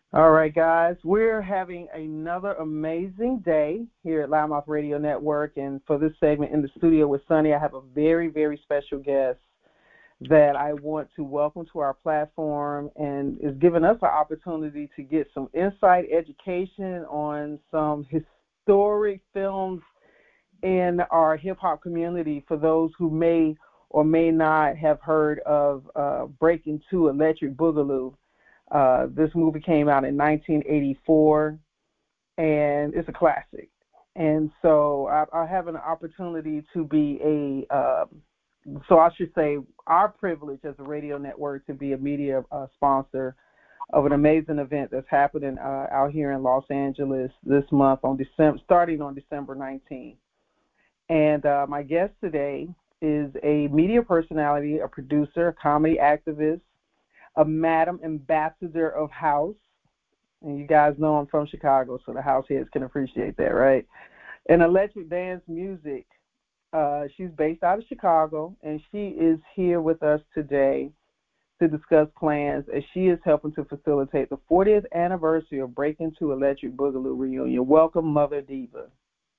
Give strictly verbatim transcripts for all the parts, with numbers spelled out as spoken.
All right, guys, we're having another amazing day here at Loudmouth Radio Network, and for this segment in the studio with Sunny, I have a very, very special guest that I want to welcome to our platform and is giving us an opportunity to get some insight, education on some historic films in our hip-hop community for those who may or may not have heard of uh, Breaking two Electric Boogaloo. Uh, this movie came out in nineteen eighty-four, and it's a classic. And so I, I have an opportunity to be a, uh, so I should say our privilege as a radio network to be a media uh, sponsor of an amazing event that's happening uh, out here in Los Angeles this month on December, starting on December nineteenth. And uh, my guest today is a media personality, a producer, a comedy activist, a Madam Ambassador of House, and you guys know I'm from Chicago, so the house heads can appreciate that, right? And Electric Dance Music. Uh, she's based out of Chicago, and she is here with us today to discuss plans as she is helping to facilitate the fortieth anniversary of Breaking two Electric Boogaloo reunion. Welcome, Mother Diva.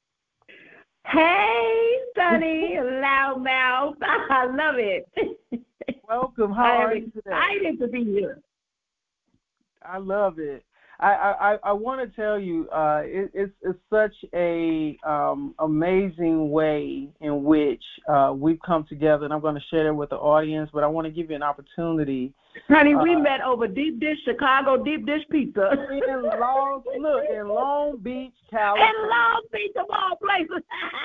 Hey, Sunny, Loudmouth. I love it. Welcome. How I are am you today? excited to be here. I love it. I I, I want to tell you, uh, it, it's it's such a um, amazing way in which uh, we've come together, and I'm going to share it with the audience. But I want to give you an opportunity. Honey, we uh, met over deep dish Chicago deep dish pizza. in Long look in Long Beach, California. In Long Beach of all places.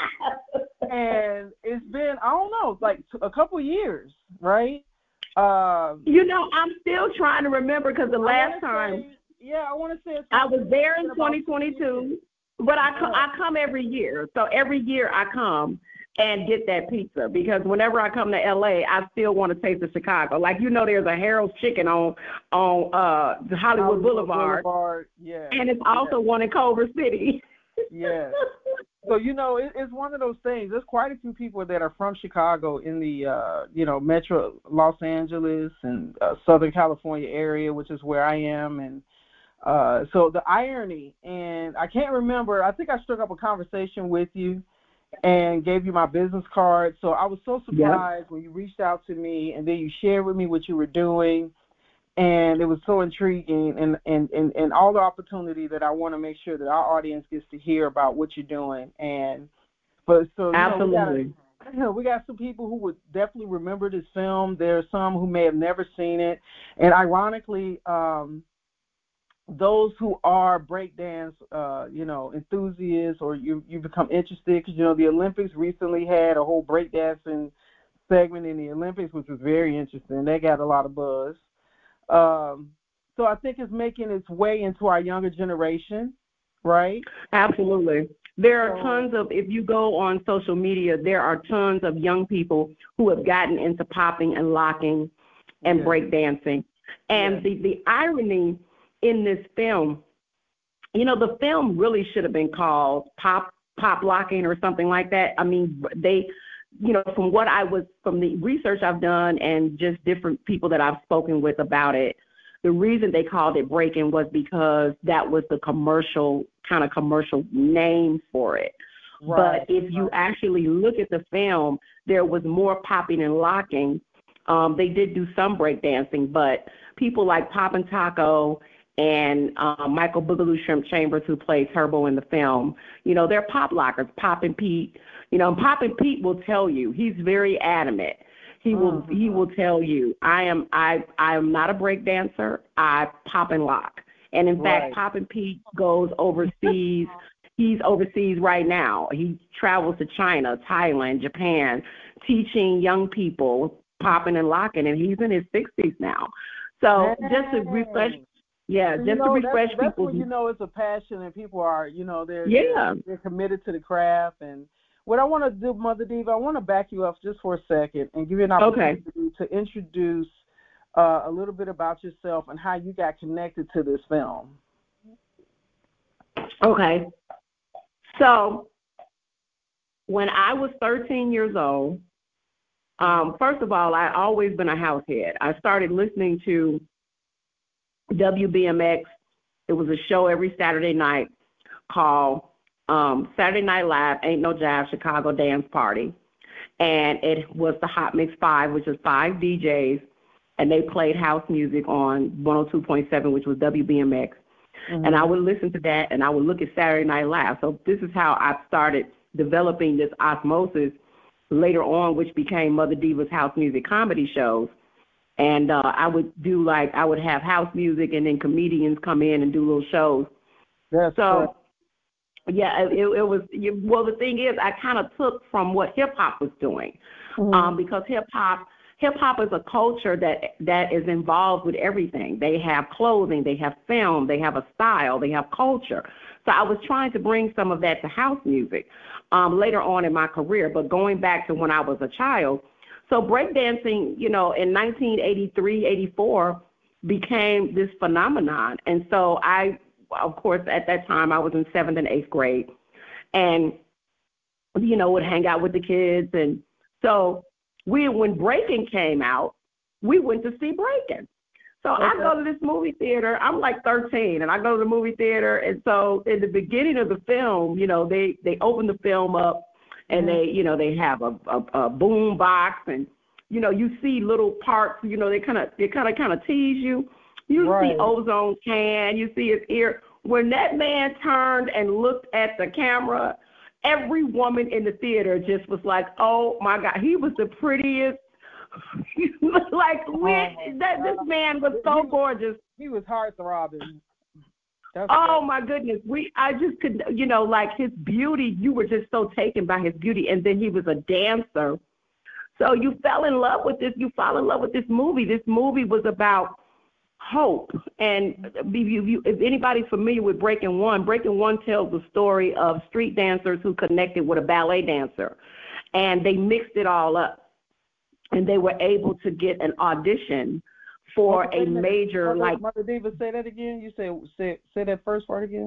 And it's been I don't know, like a couple years, right? Um, you know, I'm still trying to remember because the last time. Say, Yeah, I want to say it's I was there in twenty twenty-two, but I, co- I come every year. So every year I come and get that pizza because whenever I come to L A, I still want to taste the Chicago. Like, you know, there's a Harold's Chicken on on uh, the Hollywood, Hollywood Boulevard, Boulevard. Yeah, and it's also yeah. one in Culver City. Yeah. So, you know, it, it's one of those things. There's quite a few people that are from Chicago in the, uh, you know, metro Los Angeles and uh, Southern California area, which is where I am, and Uh, so the irony, and I can't remember, I think I struck up a conversation with you and gave you my business card. So I was so surprised yep. when you reached out to me and then you shared with me what you were doing. And it was so intriguing and, and, and, and all the opportunity that I want to make sure that our audience gets to hear about what you're doing. And but so you Absolutely. Know, we, got, we got some people who would definitely remember this film. There are some who may have never seen it. And ironically, um, those who are breakdance, uh, you know, enthusiasts, or you you become interested because, you know, the Olympics recently had a whole breakdancing segment in the Olympics, which was very interesting. They got a lot of buzz. Um, so I think it's making its way into our younger generation, right? Absolutely. There are tons of, if you go on social media, there are tons of young people who have gotten into popping and locking and yeah. breakdancing. And yeah. the, the irony in this film, you know, the film really should have been called Pop Pop Locking or something like that. I mean, they, you know, from what I was, from the research I've done and just different people that I've spoken with about it, the reason they called it Breaking was because that was the commercial, kind of commercial name for it. Right. But if you actually look at the film, there was more popping and locking. Um, they did do some breakdancing, but people like Poppin' Taco and uh, Michael Boogaloo Shrimp Chambers, who played Turbo in the film, you know, they're pop lockers. Poppin' Pete, you know, Poppin' Pete will tell you, he's very adamant. He will mm-hmm. he will tell you, I am I I am not a break dancer. I pop and lock. And in right. fact, Poppin' Pete goes overseas. He's overseas right now. He travels to China, Thailand, Japan, teaching young people popping and locking, and he's in his sixties now. So hey. just to refresh. Yeah, so, just know, to refresh that's, people. That's when you know it's a passion and people are, you know, they're, yeah. they're, they're committed to the craft. And what I want to do, Mother Diva, I want to back you up just for a second and give you an opportunity okay. to introduce uh, a little bit about yourself and how you got connected to this film. Okay. So when I was thirteen years old, um, first of all, I'd always been a house head. I started listening to W B M X It was a show every Saturday night called um, Saturday Night Live, Ain't No Jive, Chicago Dance Party. And it was the Hot Mix Five, which is five D Js, and they played house music on one oh two point seven, which was W B M X. Mm-hmm. And I would listen to that, and I would look at Saturday Night Live. So this is how I started developing this osmosis later on, which became Mother Diva's house music comedy shows. And uh, I would do, like, I would have house music, and then comedians come in and do little shows. That's so, cool. yeah, it, it was, well, the thing is, I kind of took from what hip-hop was doing, mm-hmm. um, because hip-hop, hip-hop is a culture that that is involved with everything. They have clothing, they have film, they have a style, they have culture. So I was trying to bring some of that to house music um, later on in my career, but going back to when I was a child. So breakdancing, you know, in nineteen eighty-three, eighty-four became this phenomenon. And so I, of course, at that time I was in seventh and eighth grade and, you know, would hang out with the kids. And so we, when breaking came out, we went to see breaking. So okay. I go to this movie theater. I'm like thirteen, and I go to the movie theater. And so in the beginning of the film, you know, they, they open the film up, and they, you know, they have a, a, a boom box, and, you know, you see little parts, you know, they kind of, they kind of, kind of tease you. You right. see Ozone's hand, you see his ear. When that man turned and looked at the camera, every woman in the theater just was like, oh my God, he was the prettiest. like, when, oh, that, this man was so he, gorgeous. He was heartthrobbing. That's oh great. My goodness, we I just could, you know, like his beauty, you were just so taken by his beauty, and then he was a dancer, so you fell in love with this. You fell in love with this movie. This movie was about hope, and if, you, if anybody's familiar with Breaking One, Breaking One tells the story of street dancers who connected with a ballet dancer, and they mixed it all up, and they were able to get an audition for okay, a major, okay, like... Mother Diva, say that again. You say, say say that first part again.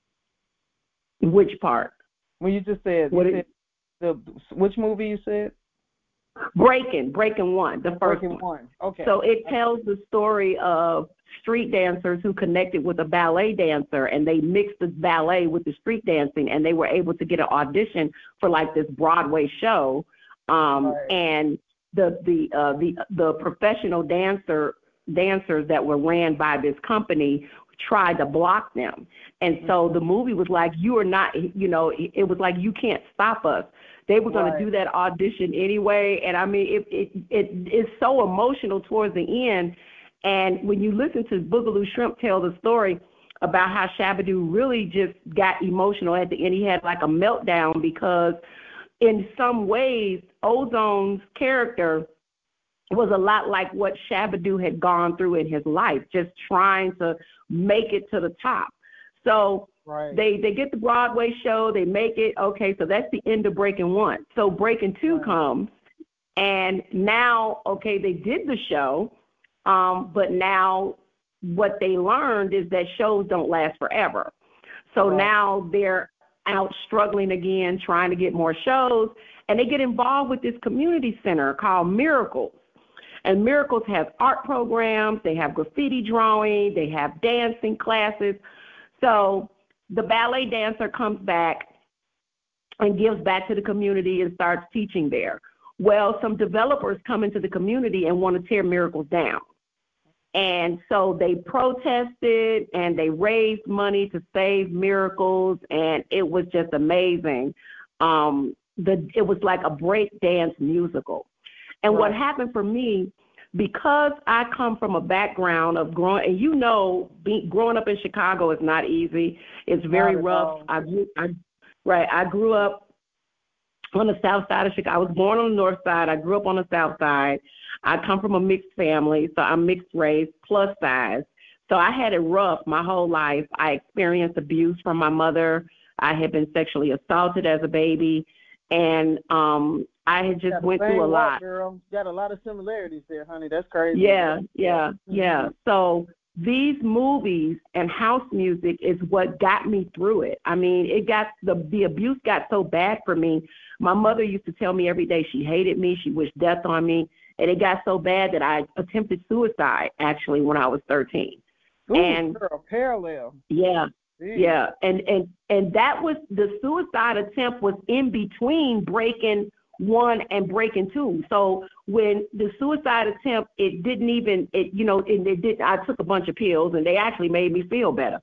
Which part? When you just said, what you it, said the, which movie you said? Breaking, Breaking One, the first Breaking one. one. Okay. So it tells the story of street dancers who connected with a ballet dancer, and they mixed the ballet with the street dancing, and they were able to get an audition for, like, this Broadway show. Um, right. And the the uh, the the professional dancer dancers that were ran by this company tried to block them. And so the movie was like, you are not, you know, it was like, you can't stop us. They were going right. to do that audition anyway. And I mean, it, it, it is so emotional towards the end. And when you listen to Boogaloo Shrimp tell the story about how Shabba-Doo really just got emotional at the end, he had like a meltdown because in some ways, Ozone's character was a lot like what Shabba-Doo had gone through in his life, just trying to make it to the top. So right. they, they get the Broadway show, they make it, okay, so that's the end of Breaking One. So Breaking Two right. comes, and now, okay, they did the show, um, but now what they learned is that shows don't last forever. So right. now they're out struggling again, trying to get more shows, and they get involved with this community center called Miracles. And Miracles has art programs, they have graffiti drawing, they have dancing classes. So the ballet dancer comes back and gives back to the community and starts teaching there. Well, some developers come into the community and want to tear Miracles down. And so they protested and they raised money to save Miracles, and it was just amazing. Um, the it was like a break dance musical. And right. what happened for me, because I come from a background of growing, and you know, be, growing up in Chicago is not easy. It's very rough. I, grew, I, right, I grew up on the south side of Chicago. I was born on the north side. I grew up on the south side. I come from a mixed family, so I'm mixed race, plus size. So I had it rough my whole life. I experienced abuse from my mother. I had been sexually assaulted as a baby, and um, I had just went through a lot. Girl, got a lot of similarities there, honey. That's crazy. Yeah, yeah, yeah. So these movies and house music is what got me through it. I mean, it got the the abuse got so bad for me. My mother used to tell me every day she hated me, she wished death on me, and it got so bad that I attempted suicide actually when I was thirteen. Ooh, and girl, parallel. Yeah, Jeez. yeah, and and and that was the suicide attempt was in between Breaking One and Breaking Two. So when the suicide attempt, it didn't even it you know it, it did. I took a bunch of pills and they actually made me feel better.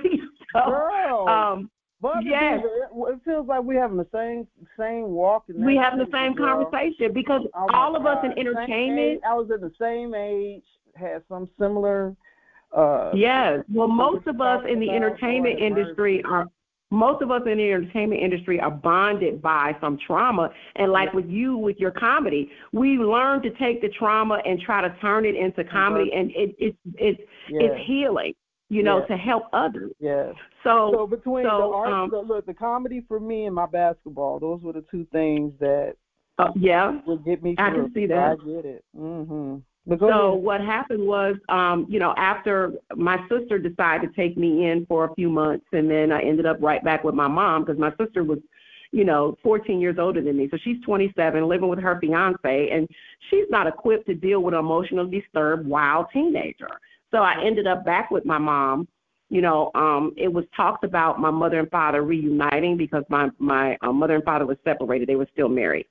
so, Girl, um, but yes, it, it feels like we're having the same same walk. And we having the thing, same girl. conversation because Oh all of God. us in entertainment. Age, I was in the same age, had some similar. Uh, yes, well, most of us in the about, entertainment oh, industry are. Most of us in the entertainment industry are bonded by some trauma. And like with you, with your comedy, we learn to take the trauma and try to turn it into comedy. And it, it, it, yes. it's healing, you know, yes. to help others. Yes. So, so between so, the art, um, the, look, the comedy for me and my basketball, those were the two things that uh, yeah, would get me through. I can see that. I get it. Mm-hmm. So what happened was, um, you know, after my sister decided to take me in for a few months, and then I ended up right back with my mom because my sister was, you know, fourteen years older than me. So she's twenty-seven, living with her fiance, and she's not equipped to deal with an emotionally disturbed, wild teenager. So I ended up back with my mom. You know, um, it was talked about my mother and father reuniting because my, my uh, mother and father were separated. They were still married.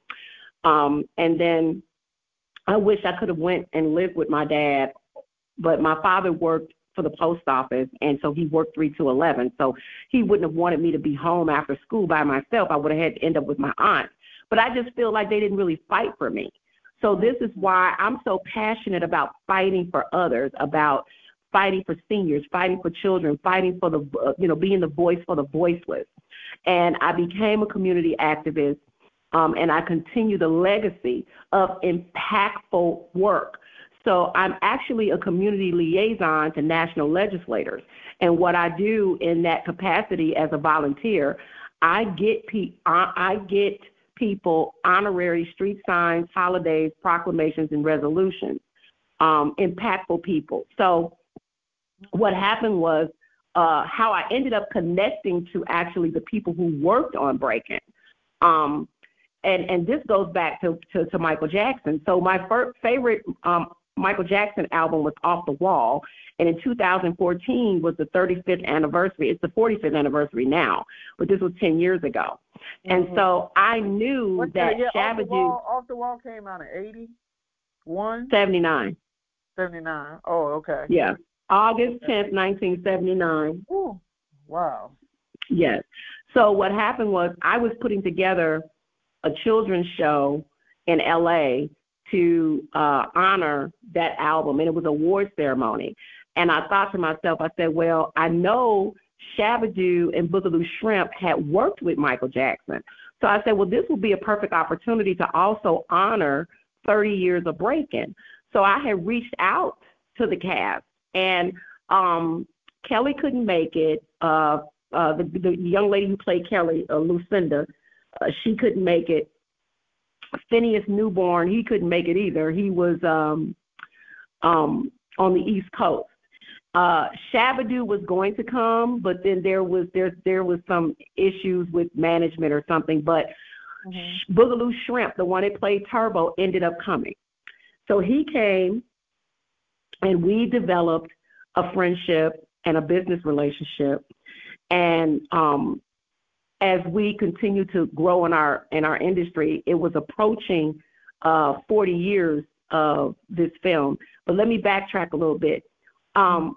Um, and then I wish I could have went and lived with my dad, but my father worked for the post office, and so he worked three to eleven. So he wouldn't have wanted me to be home after school by myself. I would have had to end up with my aunt. But I just feel like they didn't really fight for me. So this is why I'm so passionate about fighting for others, about fighting for seniors, fighting for children, fighting for the, uh, you know, being the voice for the voiceless. And I became a community activist. Um, and I continue the legacy of impactful work. So I'm actually a community liaison to national legislators. And what I do in that capacity as a volunteer, I get pe- I get people honorary street signs, holidays, proclamations, and resolutions, um, impactful people. So what happened was uh, how I ended up connecting to actually the people who worked on Breaking. Um, And and this goes back to, to, to Michael Jackson. So my first favorite um, Michael Jackson album was Off the Wall, and in two thousand fourteen was the thirty-fifth anniversary. It's the forty-fifth anniversary now, but this was ten years ago. Mm-hmm. And so I knew what, that yeah, Shabba Off the Wall, Off the Wall came out in eighty-one? seventy-nine. seventy-nine. Oh, okay. Yeah, August tenth, nineteen seventy-nine. Ooh, wow. Yes. So what happened was I was putting together a children's show in L A to uh, honor that album, and it was an award ceremony. And I thought to myself, I said, well, I know Shabba-Doo and Boogaloo Shrimp had worked with Michael Jackson. So I said, well, this will be a perfect opportunity to also honor thirty years of Breaking. So I had reached out to the cast, and um, Kelly couldn't make it. Uh, uh, the, the young lady who played Kelly, uh, Lucinda, Uh, she couldn't make it. Phineas Newborn, he couldn't make it either. He was um, um, on the East Coast. Uh, Shabba-Doo was going to come, but then there was there there was some issues with management or something. But mm-hmm. Boogaloo Shrimp, the one that played Turbo, ended up coming. So he came, and we developed a friendship and a business relationship. And um, as we continue to grow in our in our industry, it was approaching uh, forty years of this film. But let me backtrack a little bit. Um,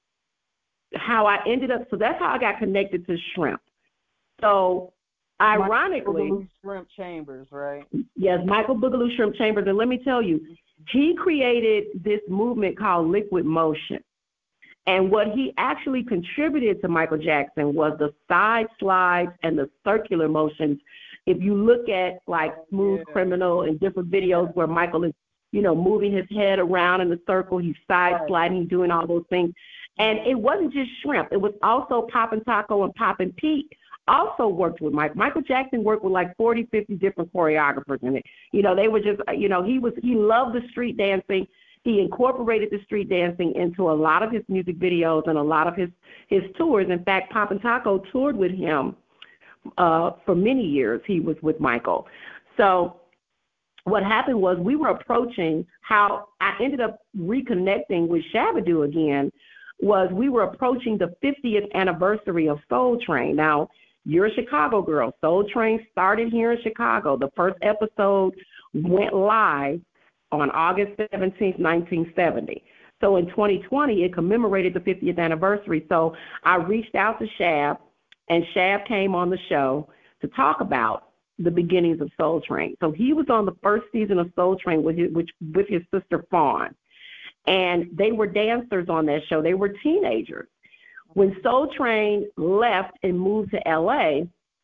how I ended up, so that's how I got connected to Shrimp. So ironically, Michael Boogaloo Shrimp Chambers, right? Yes, Michael Boogaloo Shrimp Chambers. And let me tell you, he created this movement called Liquid Motion. And what he actually contributed to Michael Jackson was the side slides and the circular motions. If you look at like Smooth yeah. Criminal and different videos where Michael is, you know, moving his head around in a circle, he's side right. sliding, doing all those things. And it wasn't just Shrimp. It was also Poppin' Taco and Poppin' Pete also worked with Mike. Michael Jackson worked with like forty, fifty different choreographers in it. You know, they were just, you know, he was, he loved the street dancing. He incorporated the street dancing into a lot of his music videos and a lot of his, his tours. In fact, Poppin' Taco toured with him uh, for many years. He was with Michael. So what happened was we were approaching how I ended up reconnecting with Shabba-Doo again was we were approaching the fiftieth anniversary of Soul Train. Now, you're a Chicago girl. Soul Train started here in Chicago. The first episode went live on August seventeenth, nineteen seventy. So in twenty twenty, it commemorated the fiftieth anniversary. So I reached out to Shab, and Shab came on the show to talk about the beginnings of Soul Train. So he was on the first season of Soul Train with his, which, with his sister Fawn. And they were dancers on that show. They were teenagers. When Soul Train left and moved to L A,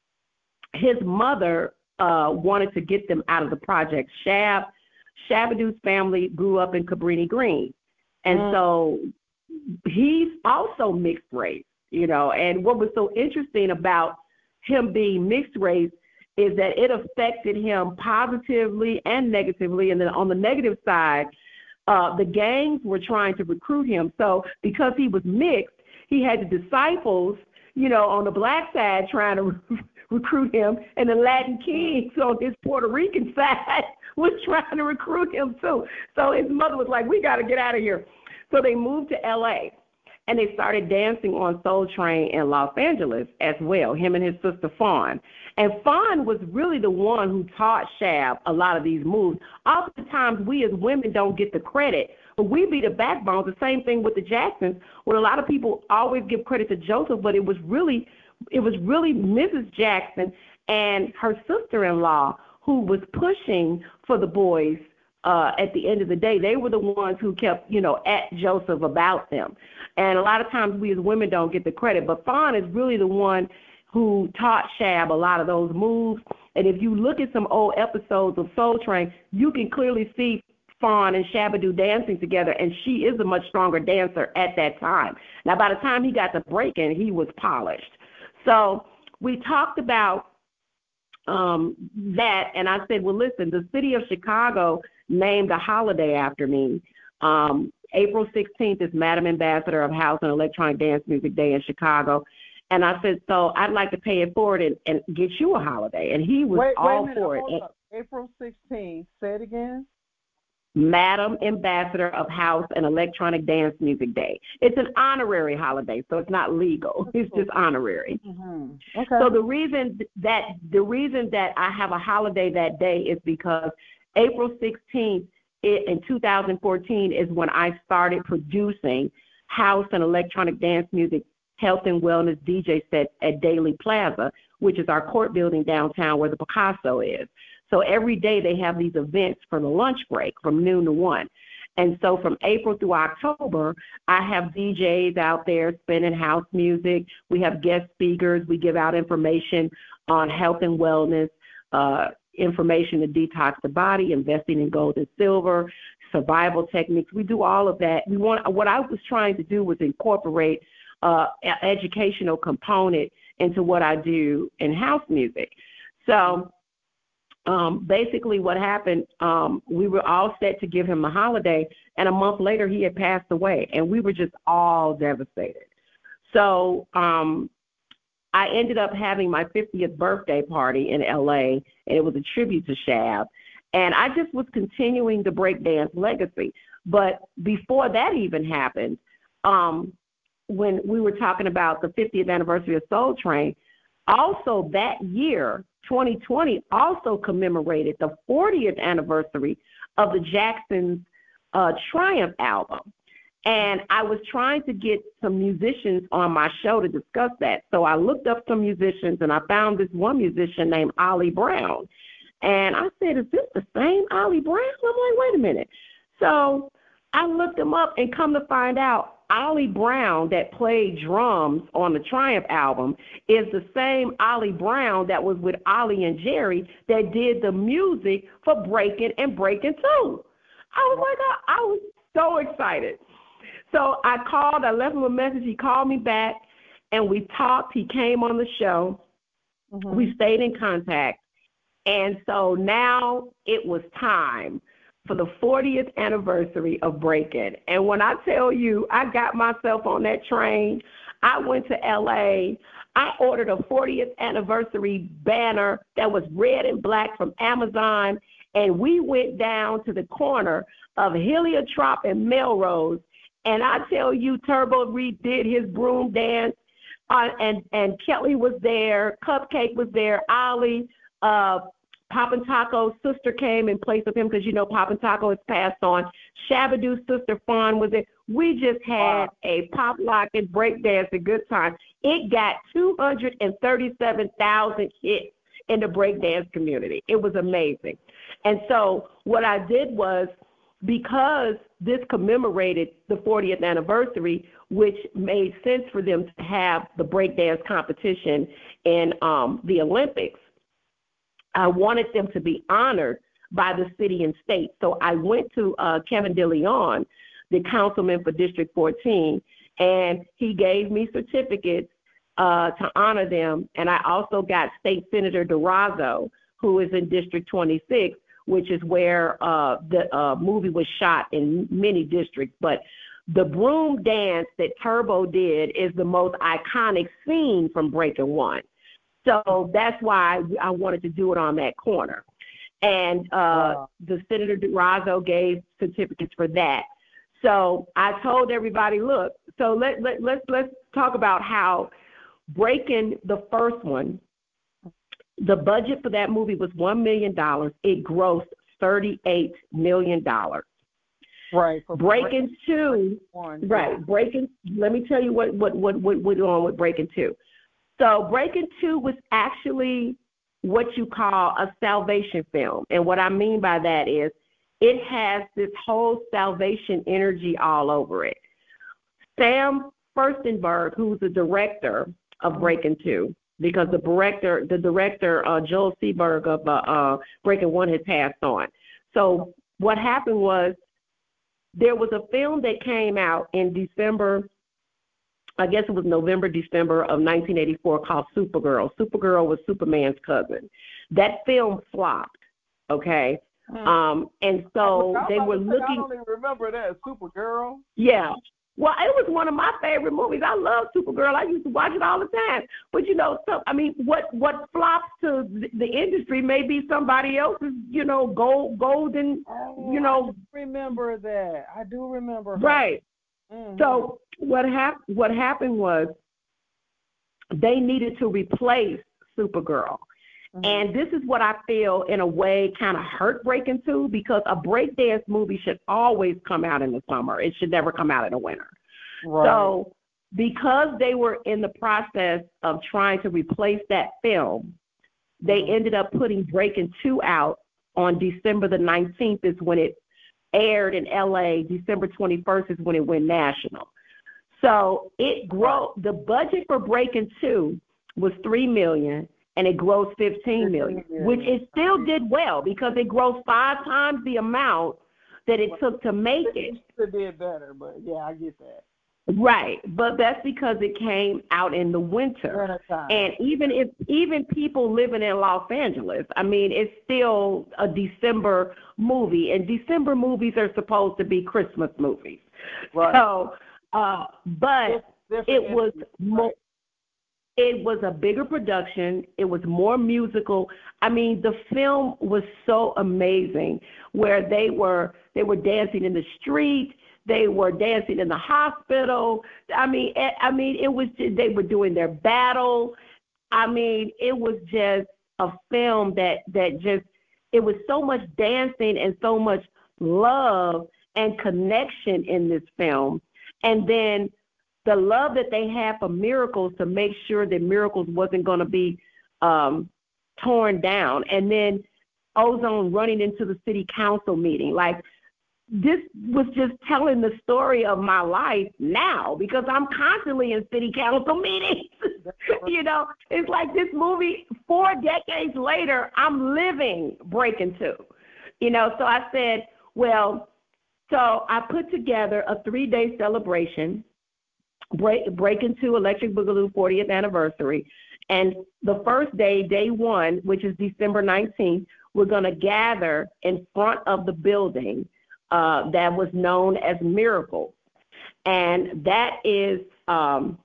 his mother uh, wanted to get them out of the project. Shab, Shabadoo's family grew up in Cabrini Green. And mm. so he's also mixed race, you know. And what was so interesting about him being mixed race is that it affected him positively and negatively. And then on the negative side, uh, the gangs were trying to recruit him. So because he was mixed, he had the disciples, you know, on the black side trying to re- recruit him, and the Latin kings on his Puerto Rican side was trying to recruit him too. So his mother was like, we got to get out of here. So they moved to L A, and they started dancing on Soul Train in Los Angeles as well, him and his sister Fawn. And Fawn was really the one who taught Shab a lot of these moves. Oftentimes, we as women don't get the credit, but we be the backbone. The same thing with the Jacksons, where a lot of people always give credit to Joseph, but it was really, it was really Missus Jackson and her sister-in-law who was pushing for the boys. Uh, at the end of the day, they were the ones who kept, you know, at Joseph about them. And a lot of times we as women don't get the credit, but Fawn is really the one who taught Shab a lot of those moves. And if you look at some old episodes of Soul Train, you can clearly see Fawn and Shabadoo dancing together, and she is a much stronger dancer at that time. Now, by the time he got to breaking, he was polished. So we talked about um, that, and I said, well, listen, the city of Chicago named a holiday after me. Um, April sixteenth is Madam Ambassador of House and Electronic Dance Music Day in Chicago. And I said, so I'd like to pay it forward and, and get you a holiday. And he was wait, all wait a minute, for it. hold up. April sixteenth, say it again. Madam Ambassador of House and Electronic Dance Music Day. It's an honorary holiday, so it's not legal. It's just honorary. Mm-hmm. Okay. So the reason that the reason that I have a holiday that day is because April sixteenth it, in two thousand fourteen is when I started producing house and electronic dance music health and wellness D J sets at Daly Plaza, which is our court building downtown where the Picasso is. So every day they have these events for the lunch break from noon to one. And so from April through October, I have D Js out there spinning house music. We have guest speakers. We give out information on health and wellness, uh, information to detox the body, investing in gold and silver, survival techniques. We do all of that. We want what I was trying to do was incorporate uh, an educational component into what I do in house music. So um, basically what happened, um, we were all set to give him a holiday, and a month later he had passed away, and we were just all devastated. So um, I ended up having my fiftieth birthday party in L A, and it was a tribute to Shab. And I just was continuing the breakdance legacy. But before that even happened, um, when we were talking about the fiftieth anniversary of Soul Train, also that year, twenty twenty, also commemorated the fortieth anniversary of the Jacksons' uh, Triumph album. And I was trying to get some musicians on my show to discuss that. So I looked up some musicians, and I found this one musician named Ollie Brown. And I said, is this the same Ollie Brown? I'm like, wait a minute. So I looked him up, and come to find out, Ollie Brown that played drums on the Triumph album is the same Ollie Brown that was with Ollie and Jerry that did the music for Breaking and Breaking Two. I was like, I, I was so excited. So I called, I left him a message. He called me back, and we talked. He came on the show. Mm-hmm. We stayed in contact. And so now it was time for the fortieth anniversary of Breakin'. And when I tell you, I got myself on that train. I went to L A. I ordered a fortieth anniversary banner that was red and black from Amazon, and we went down to the corner of Heliotrope and Melrose, And I tell you, Turbo redid his broom dance, uh, and and Kelly was there, Cupcake was there, Ollie, uh, Poppin' Taco's sister came in place of him because you know Poppin' Taco has passed on. Shabadoo's sister Fawn was there. We just had wow. a pop lock and break dance a good time. It got two hundred thirty-seven thousand hits in the breakdance community. It was amazing. And so what I did was, because this commemorated the fortieth anniversary, which made sense for them to have the breakdance competition in um, the Olympics, I wanted them to be honored by the city and state. So I went to uh, Kevin DeLeon, the councilman for District fourteen, and he gave me certificates uh, to honor them. And I also got State Senator Durazo, who is in District twenty-six, which is where uh, the uh, movie was shot in many districts. But the broom dance that Turbo did is the most iconic scene from Breaking One. So that's why I wanted to do it on that corner. And uh, wow. the Senator Durazo gave certificates for that. So I told everybody, look, so let, let, let's, let's talk about how Breaking, the first one, the budget for that movie was one million dollars. It grossed thirty-eight million dollars. Right. Breaking two, one, right, yeah. Breaking, let me tell you what, what, what, what went on with Breaking two. So Breaking two was actually what you call a salvation film. And what I mean by that is it has this whole salvation energy all over it. Sam Furstenberg, who's the director of Breaking two, because the director, the director, uh, Joel Seberg of uh, uh, Breaking One had passed on. So what happened was there was a film that came out in December, I guess it was November, December of nineteen eighty-four, called Supergirl. Supergirl was Superman's cousin. That film flopped, okay? Hmm. Um, and so they were looking. I don't even remember that, Supergirl. Yeah. Well, it was one of my favorite movies. I love Supergirl. I used to watch it all the time. But, you know, so I mean, what what flops to the industry may be somebody else's, you know, gold, golden, oh, you know. I remember that. I do remember her. Right. Mm-hmm. So what, hap- what happened was they needed to replace Supergirl. Mm-hmm. And this is what I feel, in a way, kind of heartbreaking too, because a breakdance movie should always come out in the summer. It should never come out in the winter. Right. So because they were in the process of trying to replace that film, they mm-hmm. ended up putting Breaking two out on December the nineteenth is when it aired in L A. December twenty-first is when it went national. So it grow the budget for Breaking two was three million dollars. And it grossed fifteen million dollars, which it still did well because it grossed five times the amount that it took to make it. It did better, but yeah, I get that. Right, but that's because it came out in the winter. And even if even people living in Los Angeles, I mean, it's still a December movie, and December movies are supposed to be Christmas movies. Right. So, uh, but it was more. It was a bigger production. It was more musical. I mean, the film was so amazing, where they were they were dancing in the street, they were dancing in the hospital. I mean, I mean, it was just, they were doing their battle. I mean, it was just a film that that just it was so much dancing and so much love and connection in this film, and then the love that they had for Miracles to make sure that Miracles wasn't going to be um, torn down. And then Ozone running into the city council meeting. Like, this was just telling the story of my life now, because I'm constantly in city council meetings. You know, it's like this movie, four decades later, I'm living Breaking two. You know, so I said, well, so I put together a three-day celebration, Break, Breaking two Electric Boogaloo fortieth anniversary. And the first day, day one, which is December nineteenth, we're going to gather in front of the building uh, that was known as Miracles. And that is um,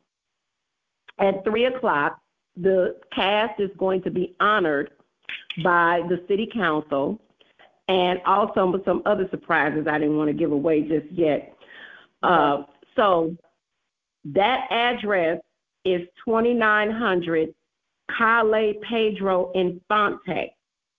at three o'clock. The cast is going to be honored by the city council, and also some other surprises I didn't want to give away just yet. Uh, so that address is twenty-nine hundred Calle Pedro Infante.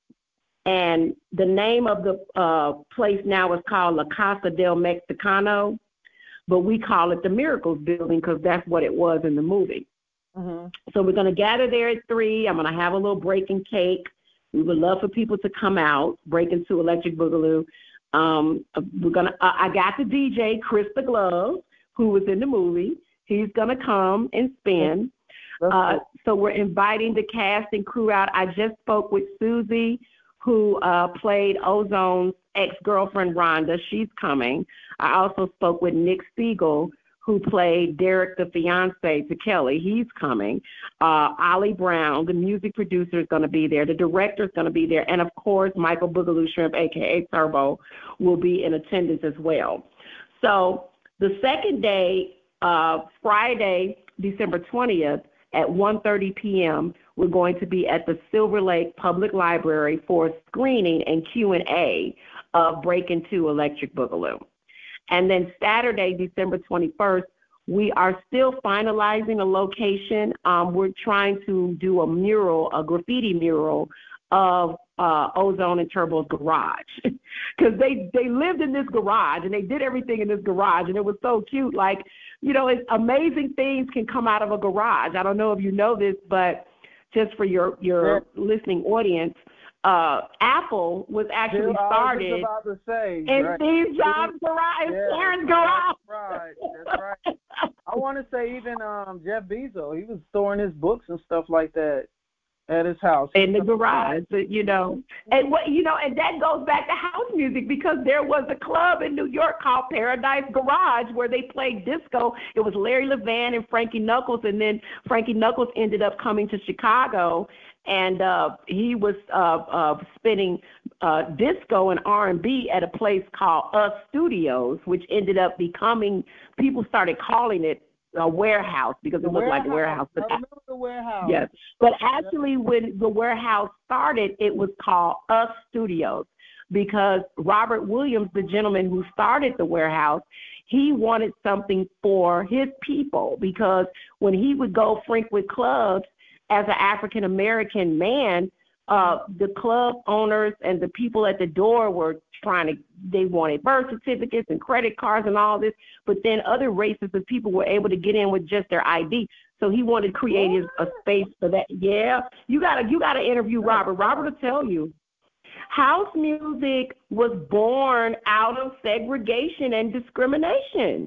And the name of the uh, place now is called La Casa del Mexicano, but we call it the Miracles Building because that's what it was in the movie. Mm-hmm. So we're going to gather there at three. I'm going to have a little breaking cake. We would love for people to come out, break into Electric Boogaloo. Um, we're gonna. Uh, I got the D J, Chris the Glove, who was in the movie. He's going to come and spin. Uh, so we're inviting the cast and crew out. I just spoke with Susie, who uh, played Ozone's ex-girlfriend, Rhonda. She's coming. I also spoke with Nick Siegel, who played Derek, the fiance to Kelly. He's coming. Uh, Ollie Brown, the music producer, is going to be there. The director is going to be there. And, of course, Michael Boogaloo Shrimp, a k a. Turbo, will be in attendance as well. So the second day, uh, Friday, December twentieth, at one thirty p.m., we're going to be at the Silver Lake Public Library for a screening and Q and A of Breaking two Electric Boogaloo. And then Saturday, December twenty-first, we are still finalizing a location. Um, we're trying to do a mural, a graffiti mural of uh, Ozone and Turbo's garage. Because they, they lived in this garage, and they did everything in this garage, and it was so cute. Like, you know, it's amazing things can come out of a garage. I don't know if you know this, but just for your, your yeah. listening audience, uh, Apple was actually Dude, started I was about to say, in right. Steve Jobs' garage, yeah, Karen's garage. That's right, that's right. I want to say even um, Jeff Bezos, he was storing his books and stuff like that at his house. In the garage, you know. And what you know, and that goes back to house music because there was a club in New York called Paradise Garage where they played disco. It was Larry Levan and Frankie Knuckles, and then Frankie Knuckles ended up coming to Chicago, and uh, he was uh, uh, spinning uh, disco and R and B at a place called Us Studios, which ended up becoming, people started calling it a warehouse because the it looked warehouse. like a warehouse. I remember the warehouse. Yes, but actually when the warehouse started, it was called Us Studios because Robert Williams, the gentleman who started the warehouse, he wanted something for his people because when he would go frequent clubs as an African-American man, uh, the club owners and the people at the door were trying to, they wanted birth certificates and credit cards and all this, but then other races of people were able to get in with just their I D. So he wanted to create a space for that. Yeah, you gotta you gotta interview Robert. Robert will tell you. House music was born out of segregation and discrimination.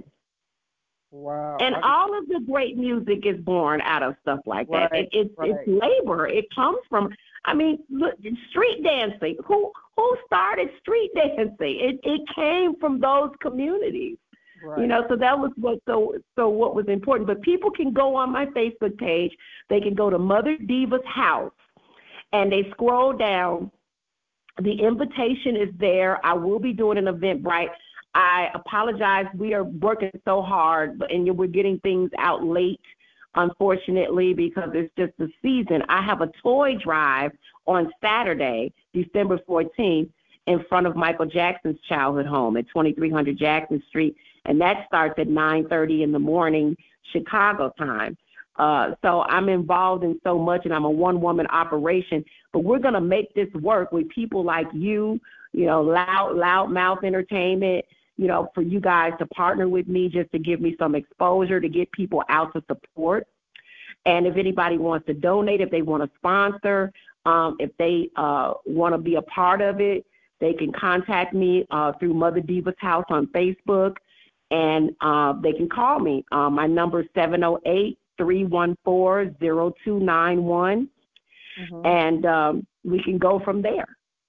Wow. And all of the great music is born out of stuff like that. Right, It, it's right. it's labor. It comes from, I mean, look, street dancing. Who who started street dancing? It it came from those communities. Right. You know, so that was what so so what was important. But people can go on my Facebook page. They can go to Mother Diva's house, and they scroll down. The invitation is there. I will be doing an Eventbrite. I apologize. We are working so hard, and we're getting things out late, unfortunately, because it's just the season. I have a toy drive on Saturday, December fourteenth, in front of Michael Jackson's childhood home at twenty-three hundred Jackson Street, and that starts at nine thirty in the morning, Chicago time. Uh, so I'm involved in so much, and I'm a one-woman operation, but we're going to make this work with people like you, you know, Loud, Loud Mouth Entertainment, you know, for you guys to partner with me just to give me some exposure, to get people out to support. And if anybody wants to donate, if they want to sponsor, um, if they uh, want to be a part of it, they can contact me uh, through Mother Diva's House on Facebook, and uh, they can call me. Uh, my number is seven oh eight, three one four, oh two nine one, mm-hmm. and um, we can go from there.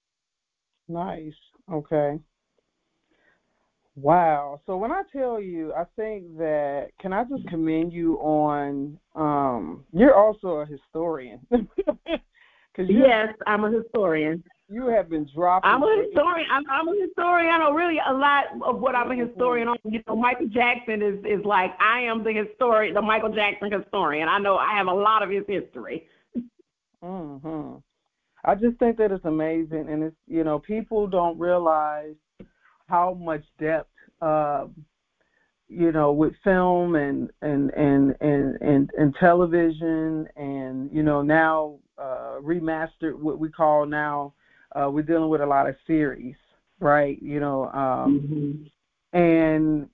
Nice. Okay. Wow. So when I tell you, I think that, can I just commend you on, um, you're also a historian. Yes, I'm a historian. You have been dropping. I'm a historian. I'm, I'm a historian. I know really a lot of what I'm a historian on. You know, Michael Jackson is, is like, I am the historian, the Michael Jackson historian. I know I have a lot of his history. Mm-hmm. I just think that it's amazing, and it's, you know, people don't realize how much depth uh, you know, with film and and and and and, and television, and you know now uh, remastered, what we call now, uh, we're dealing with a lot of series, right? You know, um, mm-hmm. and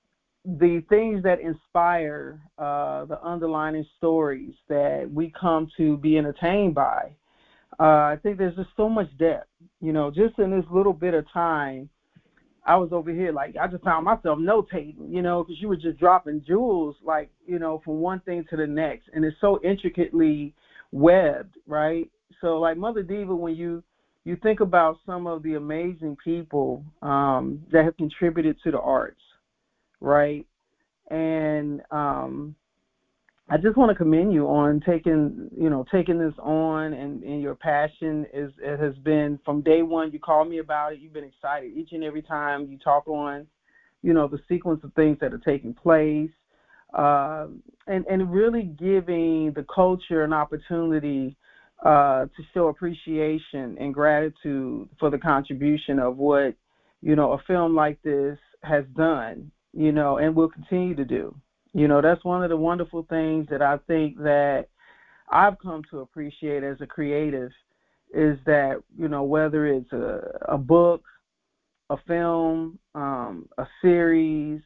the things that inspire uh, the underlying stories that we come to be entertained by. Uh, I think there's just so much depth, you know, just in this little bit of time. I was over here, like, I just found myself notating, you know, because you were just dropping jewels, like, you know, from one thing to the next. And it's so intricately webbed, right? So, like, Mother Diva, when you, you think about some of the amazing people um, that have contributed to the arts, right? And um, I just want to commend you on taking, you know, taking this on, and, and your passion is, it has been from day one. You called me about it. You've been excited each and every time you talk on, you know, the sequence of things that are taking place, uh, and, and really giving the culture an opportunity uh, to show appreciation and gratitude for the contribution of what, you know, a film like this has done, you know, and will continue to do. You know, that's one of the wonderful things that I think that I've come to appreciate as a creative, is that, you know, whether it's a, a book, a film, um, a series,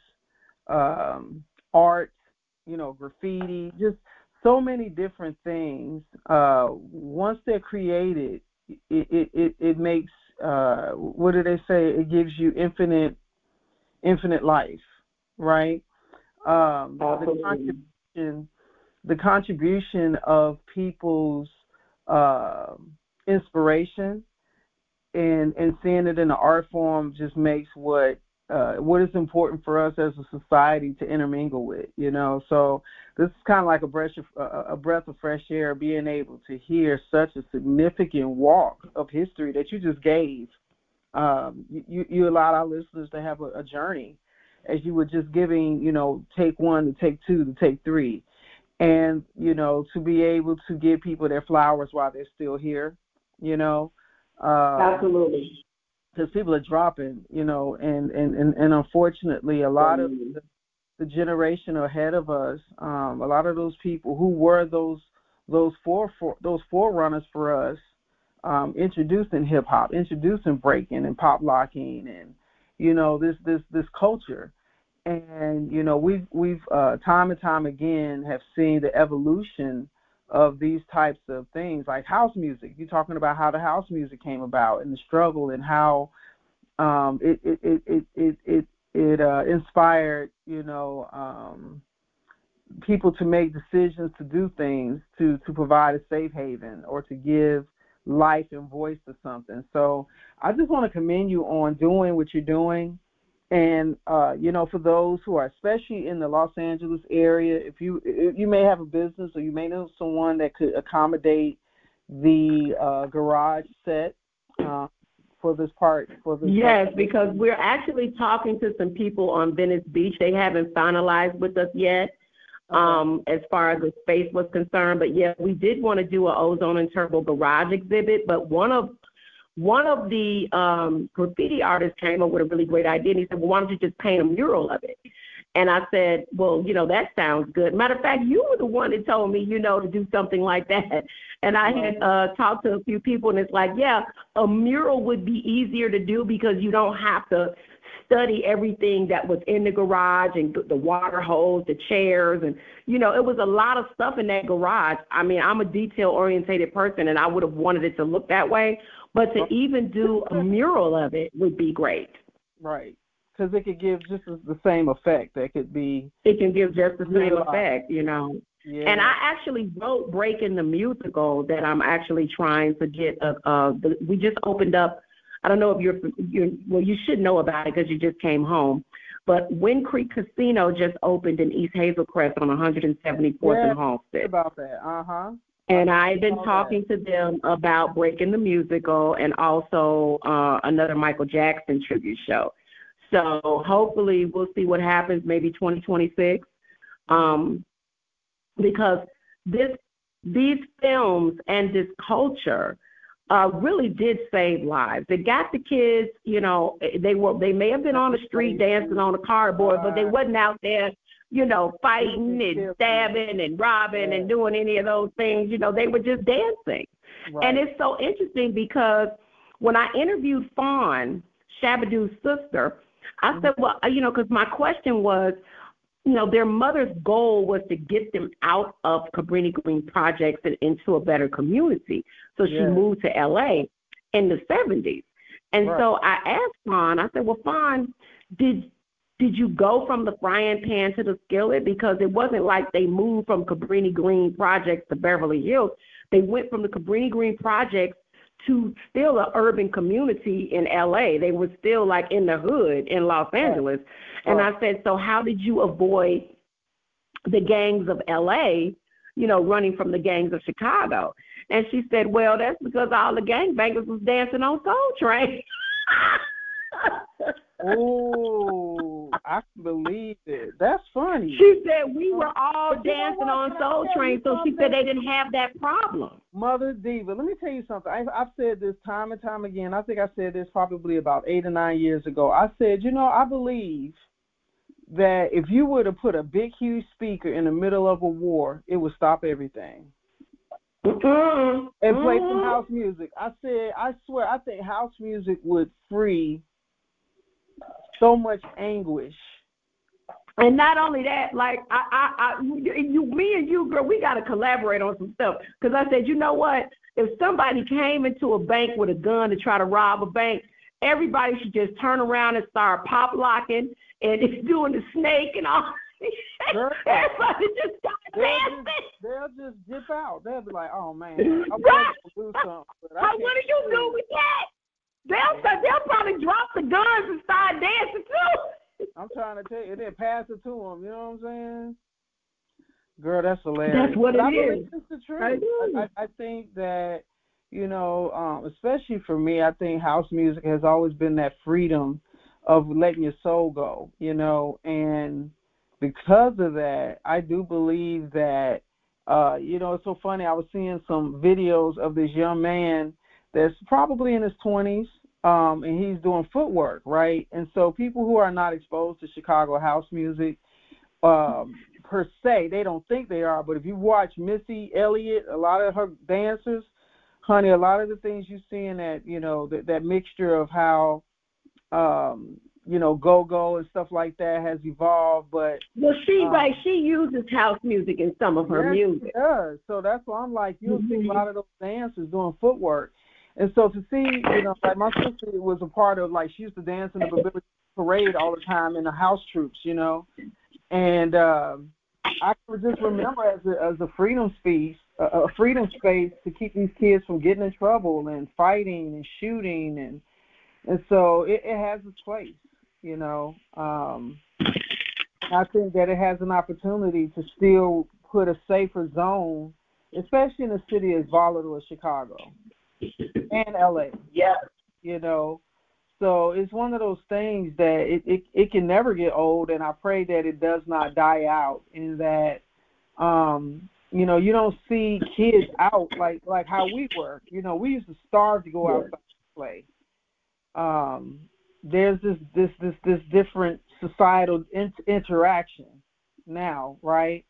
um, art, you know, graffiti, just so many different things. Uh, once they're created, it, it, it, it makes, uh, what do they say? It gives you infinite, infinite life, right? Um, the contribution, the contribution of people's uh, inspiration and and seeing it in the art form just makes what uh, what is important for us as a society to intermingle with. You know, so this is kind of like a breath of, a breath of fresh air, being able to hear such a significant walk of history that you just gave. Um, you you allowed our listeners to have a, a journey, as you were just giving, you know, take one to take two to take three. And, you know, to be able to give people their flowers while they're still here, you know. Uh, Absolutely. Because people are dropping, you know, and, and, and, and unfortunately a lot of the, the generation ahead of us, um, a lot of those people who were those those for, for those forerunners for us, um, introducing hip hop, introducing breaking and pop locking, and you know, this this this culture. And you know, we've we've uh, time and time again have seen the evolution of these types of things, like house music. You're talking about how the house music came about and the struggle, and how um, it it it it it it, it uh, inspired, you know, um, people to make decisions to do things to to provide a safe haven or to give life and voice to something. So I just want to commend you on doing what you're doing. And, uh, you know, for those who are especially in the Los Angeles area, if you if you may have a business or you may know someone that could accommodate the uh, garage set uh, for this part. For this yes, part. Because we're actually talking to some people on Venice Beach. They haven't finalized with us yet. Um, as far as the space was concerned. But yeah, we did want to do an Ozone and Turbo garage exhibit, but one of one of the um, graffiti artists came up with a really great idea, and he said, well, why don't you just paint a mural of it? And I said, well, you know, that sounds good. Matter of fact, you were the one that told me, you know, to do something like that. And I had uh, talked to a few people, and it's like, yeah, a mural would be easier to do because you don't have to study everything that was in the garage and the water hose, the chairs, and, you know, it was a lot of stuff in that garage. I mean, I'm a detail-oriented person, and I would have wanted it to look that way, but to even do a mural of it would be great. Right, because it could give just the same effect. That could be. It can give just the same effect, you know. Yeah. And I actually wrote Breaking the Musical that I'm actually trying to get. A, uh, we just opened up. I don't know if you're, you're well, you should know about it because you just came home. But Wind Creek Casino just opened in East Hazel Crest on one hundred seventy-fourth yeah, and Halsted. About that, uh huh. And I've been talking that. to them about Breaking the Musical and also uh, another Michael Jackson tribute show. So hopefully we'll see what happens, maybe twenty twenty-six, um, because this these films and this culture uh, really did save lives. It got the kids, you know, they were they may have been on the street dancing on a cardboard, but they wasn't out there, you know, fighting and stabbing and robbing and doing any of those things. You know, they were just dancing. Right. And it's so interesting because when I interviewed Fawn, Shabba-Doo's sister, I mm-hmm. said, well, you know, because my question was, you know, their mother's goal was to get them out of Cabrini Green projects and into a better community. So she yeah. moved to L A in the seventies. And right. so I asked Fawn, I said, well, Fawn, did did you go from the frying pan to the skillet? Because it wasn't like they moved from Cabrini Green projects to Beverly Hills. They went from the Cabrini Green projects to still an urban community in L A. They were still like in the hood in Los Angeles. Right. And right. I said, so how did you avoid the gangs of L A, you know, running from the gangs of Chicago? And she said, well, that's because all the gangbangers was dancing on Soul Train. Oh, I can believe it. That's funny. She said we were all but dancing on Soul Train, so she said they didn't have that problem. Mother Diva, let me tell you something. I, I've said this time and time again. I think I said this probably about eight or nine years ago. I said, you know, I believe that if you were to put a big, huge speaker in the middle of a war, it would stop everything. Mm-hmm. And play mm-hmm. some house music. I said, I swear, I think house music would free so much anguish. And not only that, like I, I, I you, me and you, girl, we got to collaborate on some stuff. Because I said, you know what? If somebody came into a bank with a gun to try to rob a bank, everybody should just turn around and start pop locking and it's doing the snake and all. Girl, everybody just start dancing. They'll just dip out. They'll be like, oh man, I'm right. going to do something. But I what do you do with that? They'll they'll probably drop the guns and start dancing too. I'm trying to tell you, then pass it to them. You know what I'm saying? Girl, that's hilarious. That's what but it I is. It's the truth. I, I, I think that, you know, um, especially for me, I think house music has always been that freedom of letting your soul go, you know, and because of that, I do believe that, uh, you know, it's so funny. I was seeing some videos of this young man that's probably in his twenties, um, and he's doing footwork, right? And so people who are not exposed to Chicago house music, um, per se, they don't think they are. But if you watch Missy Elliott, a lot of her dancers, honey, a lot of the things you see in that, you know, that, that mixture of how, um, you know, go-go and stuff like that has evolved. But well, she um, like she uses house music in some of her yes, music. She does. So that's why I'm like, you'll mm-hmm. see a lot of those dancers doing footwork. And so to see, you know, like my sister was a part of, like, she used to dance in the Babillion parade all the time in the house troops, you know. And um, I could just remember as a, as a freedom space, a, a freedom space to keep these kids from getting in trouble and fighting and shooting. And and so it, it has its place, you know. Um, I think that it has an opportunity to still put a safer zone, especially in a city as volatile as Chicago. And L A, yeah, you know, so it's one of those things that it, it, it can never get old, and I pray that it does not die out, and that, um, you know, you don't see kids out like, like how we were. You know, we used to starve to go yeah. outside and play. Um, there's this, this, this, this different societal in- interaction now, right?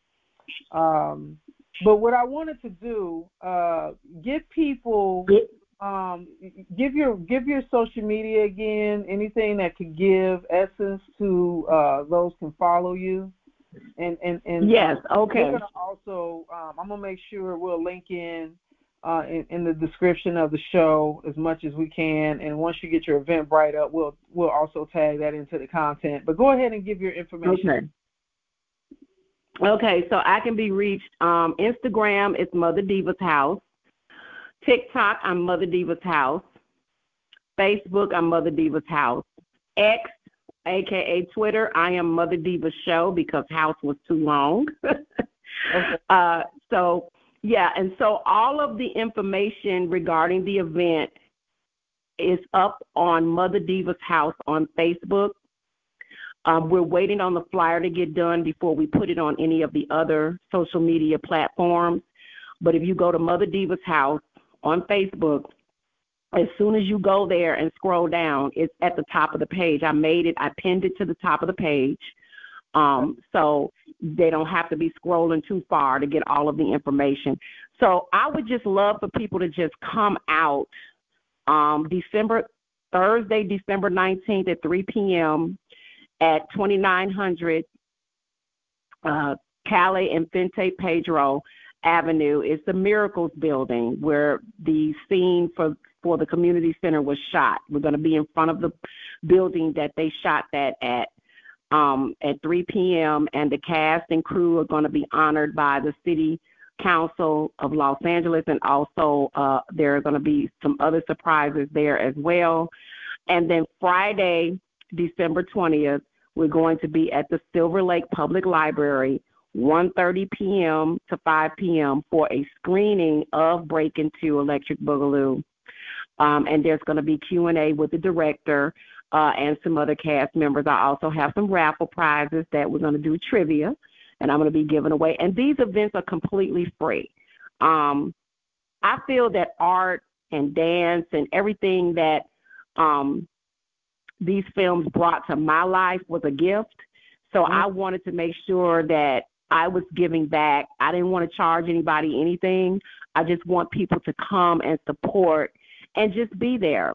Um, But what I wanted to do, uh, give people, um, give your give your social media again, anything that could give essence to uh, those can follow you, and and and yes, uh, okay. We're gonna also, um, I'm gonna make sure we'll link in, uh, in in the description of the show as much as we can, and once you get your Eventbrite up, we'll we'll also tag that into the content. But go ahead and give your information. Okay. Okay, so I can be reached. Um, Instagram, it's Mother Diva's House. TikTok, I'm Mother Diva's House. Facebook, I'm Mother Diva's House. X, a k a. Twitter, I am Mother Diva's Show because house was too long. Okay. uh, so, yeah, and so all of the information regarding the event is up on Mother Diva's House on Facebook. Um, we're waiting on the flyer to get done before we put it on any of the other social media platforms. But if you go to Mother Diva's House on Facebook, As soon as you go there and scroll down, it's at the top of the page. I made it, I pinned it to the top of the page. Um, so they don't have to be scrolling too far to get all of the information. So I would just love for people to just come out um, December Thursday, December nineteenth at three p.m. at twenty-nine hundred uh, Calle and Fente Pedro Avenue. It's the Miracles Building where the scene for, for the community center was shot. We're going to be in front of the building that they shot that at. Um, at three p.m., and the cast and crew are going to be honored by the City Council of Los Angeles, and also uh, there are going to be some other surprises there as well. And then Friday, December twentieth, we're going to be at the Silver Lake Public Library, one thirty p.m. to five p.m. for a screening of Breakin' two Electric Boogaloo. Um, and there's going to be Q and A with the director uh, and some other cast members. I also have some raffle prizes that we're going to do trivia, and I'm going to be giving away. And these events are completely free. Um, I feel that art and dance and everything that um, these films brought to my life was a gift. So mm-hmm. I wanted to make sure that I was giving back. I didn't want to charge anybody anything. I just want people to come and support and just be there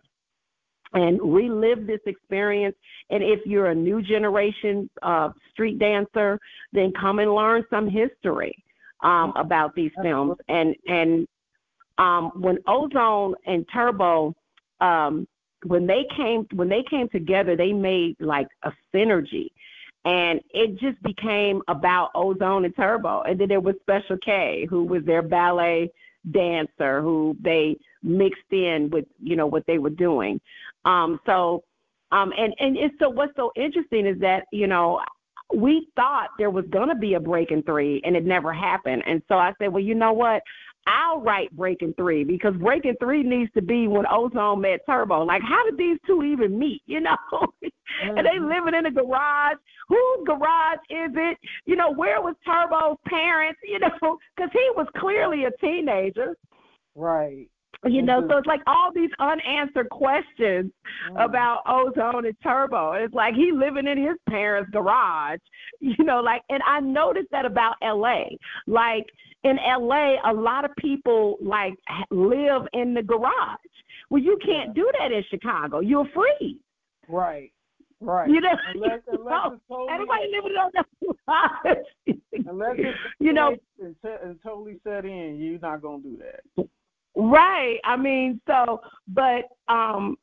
and relive this experience. And if you're a new generation uh, street dancer, then come and learn some history um, about these films. And and um, when Ozone and Turbo, um, when they came when they came together, they made like a synergy. And it just became about Ozone and Turbo. And then there was Special K, who was their ballet dancer, who they mixed in with, you know, what they were doing. Um, so, um, and, and it's so what's so interesting is that, you know, we thought there was going to be a Breakin' three, and it never happened. And so I said, well, you know what? I'll write Breakin' three, because Breakin' three needs to be when Ozone met Turbo. Like, how did these two even meet, you know? Mm-hmm. And they living in a garage. Whose garage is it? You know, where was Turbo's parents, you know? Because he was clearly a teenager. Right. You know, so it's like all these unanswered questions mm. about Ozone and Turbo. It's like he living in his parents' garage, you know, like, and I noticed that about L A. Like, in L A, a lot of people, like, live in the garage. Well, you can't do that in Chicago. You're free. Right, right. You know, unless, unless it's totally, everybody living on the garage. Unless it's, you know, it's, it's totally set in, you're not going to do that. Right. I mean, so, but um,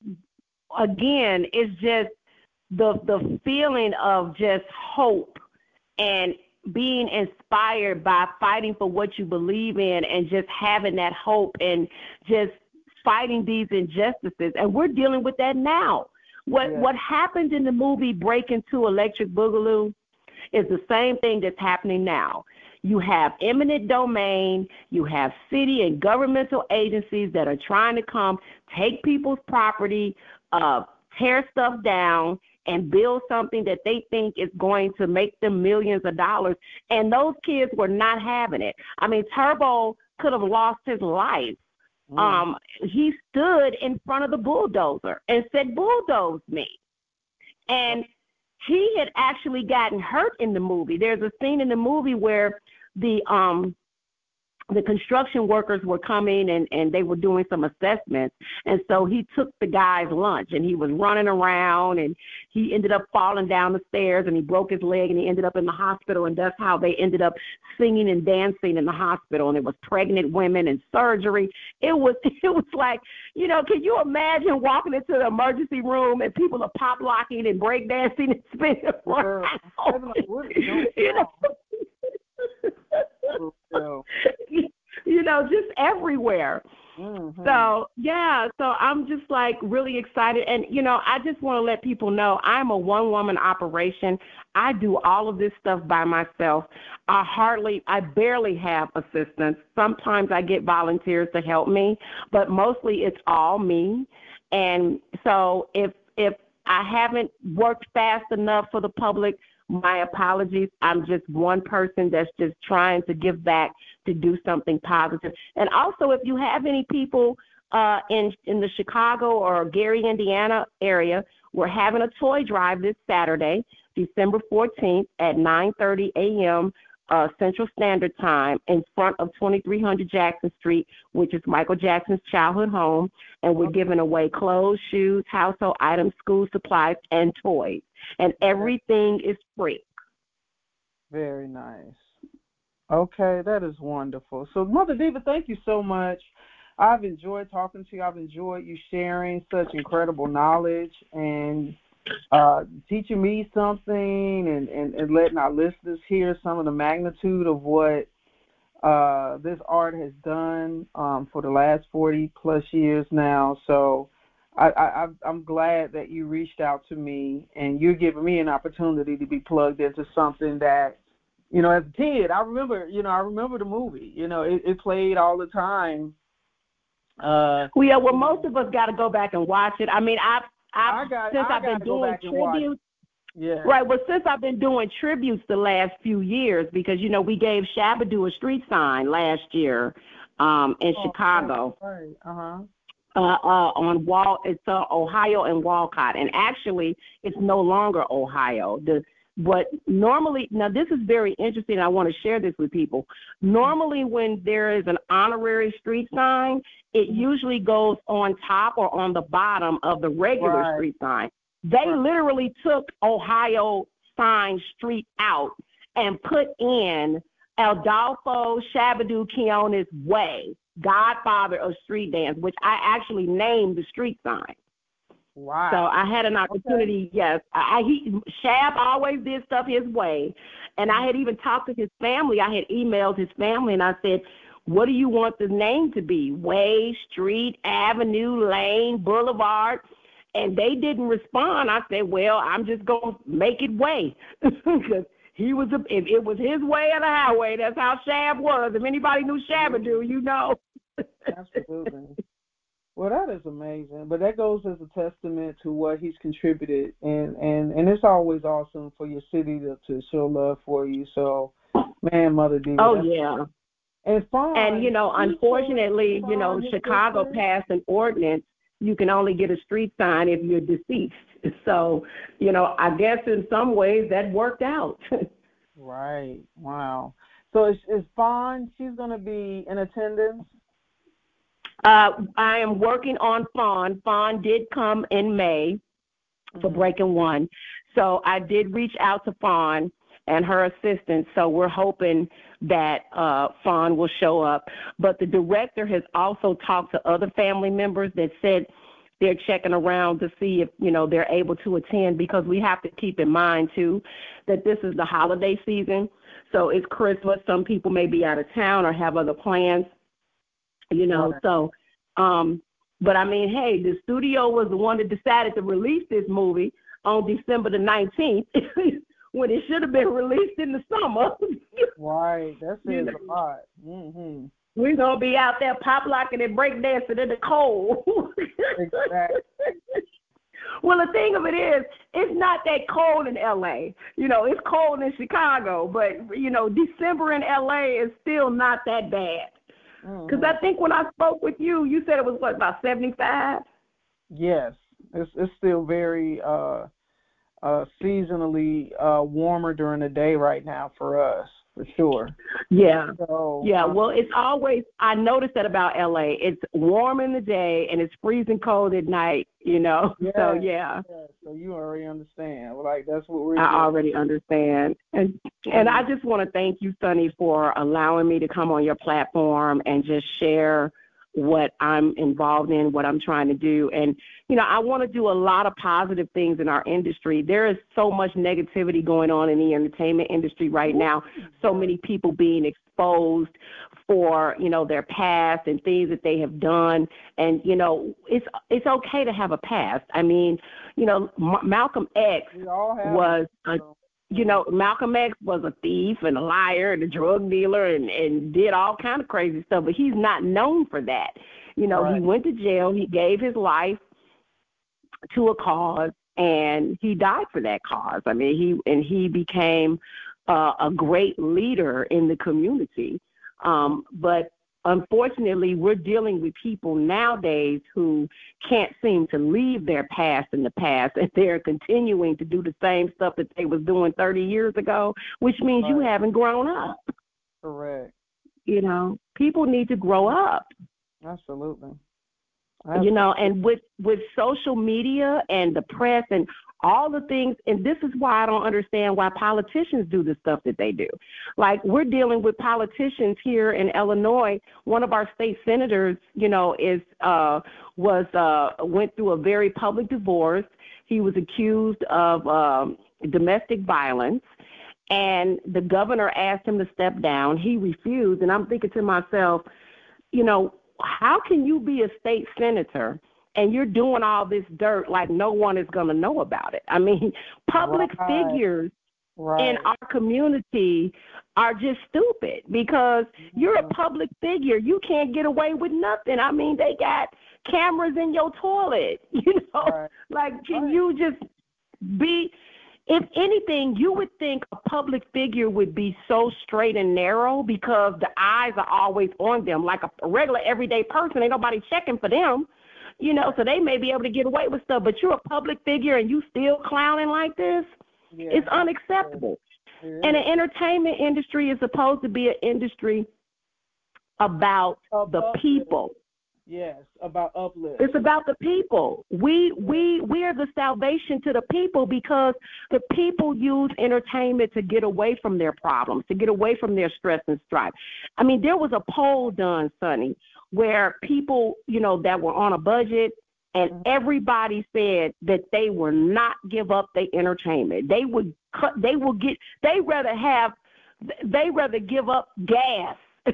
again, it's just the the feeling of just hope and being inspired by fighting for what you believe in, and just having that hope and just fighting these injustices. And we're dealing with that now. What yeah. what happened in the movie Breakin' two Electric Boogaloo is the same thing that's happening now. You have eminent domain, you have city and governmental agencies that are trying to come, take people's property, uh, tear stuff down, and build something that they think is going to make them millions of dollars. And those kids were not having it. I mean, Turbo could have lost his life. Mm. Um, he stood in front of the bulldozer and said, "Bulldoze me." And he had actually gotten hurt in the movie. There's a scene in the movie where the um the construction workers were coming and, and they were doing some assessments. And so he took the guy's lunch, and he was running around, and he ended up falling down the stairs, and he broke his leg, and he ended up in the hospital. And that's how they ended up singing and dancing in the hospital. And it was pregnant women and surgery. It was, it was like, you know, can you imagine walking into the emergency room and people are pop locking and break dancing and spinning around? You know? You know, just everywhere. Mm-hmm. So, yeah, so I'm just like really excited. And, you know, I just want to let people know I'm a one-woman operation. I do all of this stuff by myself. I hardly, I barely have assistants. Sometimes I get volunteers to help me, but mostly it's all me. And so if if I haven't worked fast enough for the public, my apologies. I'm just one person that's just trying to give back, to do something positive. And also, if you have any people uh, in in the Chicago or Gary, Indiana area, we're having a toy drive this Saturday, December fourteenth at nine thirty a.m. Uh, Central Standard Time in front of twenty-three hundred Jackson Street, which is Michael Jackson's childhood home. And we're giving away clothes, shoes, household items, school supplies, and toys. And everything is free. Very nice. Okay, that is wonderful. So, Mother Diva, thank you so much. I've enjoyed talking to you. I've enjoyed you sharing such incredible knowledge and uh, teaching me something and, and, and letting our listeners hear some of the magnitude of what uh, this art has done um, for the last forty plus years now. So I, I, I'm glad that you reached out to me and you're giving me an opportunity to be plugged into something that, you know, as a kid, I remember, you know, I remember the movie. You know, it, it played all the time. Uh, well, yeah, well, most of us got to go back and watch it. I mean, I've, I've I got, since I I've been doing tributes. Yeah. Right. Well, since I've been doing tributes the last few years, because you know we gave Shabba-Doo a street sign last year um, in oh, Chicago. Right. Uh-huh. Uh, uh, on Wall, it's uh, Ohio and Walcott, and actually it's no longer Ohio. The But normally, now this is very interesting. I want to share this with people. Normally, when there is an honorary street sign, it usually goes on top or on the bottom of the regular right. street sign. They right. literally took Ohio sign street out and put in Adolfo Shabba-Doo Quinones Way, godfather of street dance, which I actually named the street sign. Wow. So I had an opportunity, okay. yes. I, he, Shab always did stuff his way. And I had even talked to his family. I had emailed his family, and I said, what do you want the name to be? Way, street, avenue, lane, boulevard? And they didn't respond. I said, well, I'm just going to make it Way. Because he was, a, if it was his way or the highway, that's how Shab was. If anybody knew Shabba-Doo, you know. Absolutely. Well, that is amazing. But that goes as a testament to what he's contributed. And, and, and it's always awesome for your city to, to show love for you. So, man, Mother Diva. Oh, yeah. And fun. And, you know, unfortunately, you know, Chicago passed an ordinance. You can only get a street sign if you're deceased. So, you know, I guess in some ways that worked out. Right. Wow. So is, is Fawn, she's going to be in attendance? Uh, I am working on Fawn. Fawn did come in May for mm-hmm. Breaking One. So I did reach out to Fawn and her assistant. So we're hoping that uh, Fawn will show up. But the director has also talked to other family members that said they're checking around to see if, you know, they're able to attend, because we have to keep in mind, too, that this is the holiday season. So it's Christmas. Some people may be out of town or have other plans. You know, so, um, but I mean, hey, the studio was the one that decided to release this movie on December the nineteenth when it should have been released in the summer. Right, that says a lot. Mm-hmm. We're going to be out there pop locking and break dancing in the cold. Exactly. Well, the thing of it is, it's not that cold in L A. You know, it's cold in Chicago, but, you know, December in L A is still not that bad. Because mm-hmm. I think when I spoke with you, you said it was, what, about seventy-five? Yes. It's it's still very uh, uh, seasonally uh, warmer during the day right now for us, for sure. Yeah. So, yeah, um, well, it's always, I noticed that about L A. It's warm in the day and it's freezing cold at night, you know. Yeah, so, yeah. yeah. So you already understand. Like, that's what we're I doing. already understand. And and I just want to thank you, Sonny, for allowing me to come on your platform and just share what I'm involved in, what I'm trying to do. And, you know, I want to do a lot of positive things in our industry. There is so much negativity going on in the entertainment industry right now. So many people being exposed for, you know, their past and things that they have done. And, you know, it's it's okay to have a past. I mean, you know, M- Malcolm X was a You know, Malcolm X was a thief and a liar and a drug dealer and, and did all kind of crazy stuff, but he's not known for that. You know, right. He went to jail. He gave his life to a cause, and he died for that cause. I mean, he and he became uh, a great leader in the community. Um, but unfortunately, we're dealing with people nowadays who can't seem to leave their past in the past, and they're continuing to do the same stuff that they was doing thirty years ago, which means right. you haven't grown up. Correct. You know, people need to grow up. Absolutely. Absolutely. You know, and with, with social media and the press and all the things, and this is why I don't understand why politicians do the stuff that they do. Like, we're dealing with politicians here in Illinois. One of our state senators, you know, is uh, was uh, went through a very public divorce. He was accused of um, domestic violence, and the governor asked him to step down. He refused, and I'm thinking to myself, you know, how can you be a state senator and you're doing all this dirt like no one is going to know about it? I mean, public right. figures right. in our community are just stupid because you're a public figure. You can't get away with nothing. I mean, they got cameras in your toilet, you know. Right. Like, can right. you just be... If anything, you would think a public figure would be so straight and narrow because the eyes are always on them. Like a regular everyday person, ain't nobody checking for them, you know, so they may be able to get away with stuff. But you're a public figure and you still clowning like this? Yeah. It's unacceptable. Yeah. And the entertainment industry is supposed to be an industry about about the people. Yes, about uplift. It's about the people. We we we are the salvation to the people because the people use entertainment to get away from their problems, to get away from their stress and strife. I mean, there was a poll done, Sonny, where people, you know, that were on a budget, and everybody said that they will not give up their entertainment. They would cut. They will get. They rather have. They rather give up gas